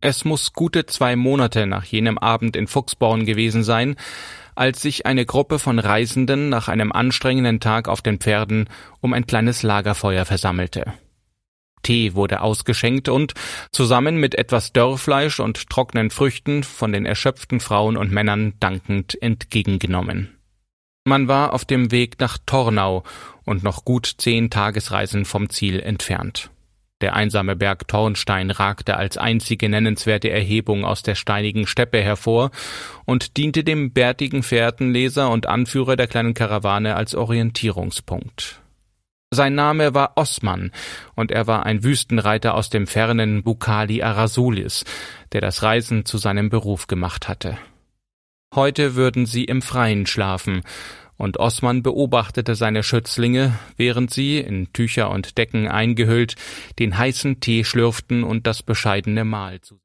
Es muss gute 2 Monate nach jenem Abend in Fuchsborn gewesen sein, als sich eine Gruppe von Reisenden nach einem anstrengenden Tag auf den Pferden um ein kleines Lagerfeuer versammelte. Tee wurde ausgeschenkt und, zusammen mit etwas Dörrfleisch und trockenen Früchten, von den erschöpften Frauen und Männern dankend entgegengenommen. Man war auf dem Weg nach Tornau und noch gut 10 Tagesreisen vom Ziel entfernt. Der einsame Berg Tornstein ragte als einzige nennenswerte Erhebung aus der steinigen Steppe hervor und diente dem bärtigen Fährtenleser und Anführer der kleinen Karawane als Orientierungspunkt. Sein Name war Osman, und er war ein Wüstenreiter aus dem fernen Bukali Arasulis, der das Reisen zu seinem Beruf gemacht hatte. Heute würden sie im Freien schlafen, und Osman beobachtete seine Schützlinge, während sie, in Tücher und Decken eingehüllt, den heißen Tee schlürften und das bescheidene Mahl zu